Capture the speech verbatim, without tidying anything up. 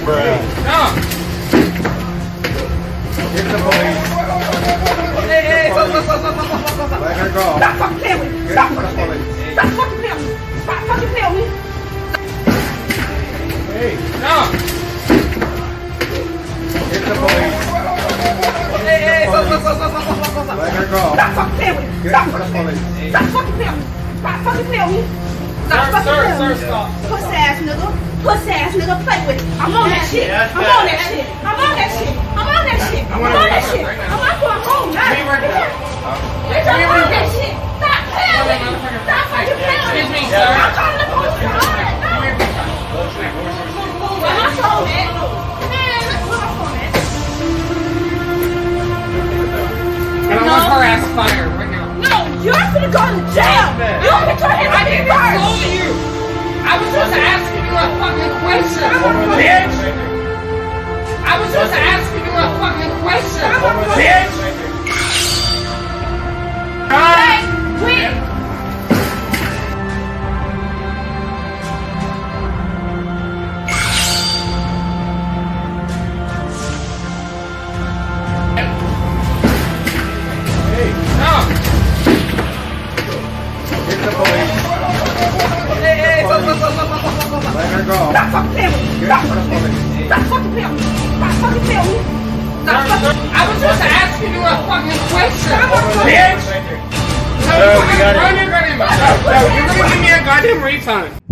No. Get the police. Hey, hey, stop, stop, stop, stop, stop, stop, stop. Let her go. Stop fucking playing with me. Get Stop the fucking playing with police. me. Stop fucking playing with me. Stop fucking playing with me. Hey, No. get the police. Hey, hey, stop, stop, stop, stop, stop, stop, stop. Let her go. Stop fucking playing with me. Get Stop the fucking playing with me. police. Stop fucking playing with me. Stop fucking playing with me. Stop Sir, fucking sir, playing sir, with me. stop. Pussy ass nigga. Pussy ass nigga. Play with it. I'm on that shit. I'm on that shit. I'm on that shit. I'm on that shit. I'm on that shit. I'm not going home now. Give me right now. Bitch, I'm on that shit. Stop playing with me. Stop fucking playing with me. Excuse me, sir. I'm calling the police. I'm on it. No. Where my phone at? Man, let's put my phone at. And I want her ass fired right now. No, you're gonna go to jail. You're gonna get your head I on didn't your even first. to you. I was just asking you a fucking question, bitch. I was just asking you a fucking question, bitch. Hey, quit. Hey, No. get the police. Hey, hey, stop, stop, stop, stop, stop, stop, stop. Let her go. Stop fucking playing with me. Get Stop the fucking playing with me. police. Stop fucking playing with me. Stop fucking playing with me. Sir, sir, I was just asking you a fucking question, bitch. Sir, we got it. Run your goddamn mouth. No, no, you're gonna give me a goddamn refund.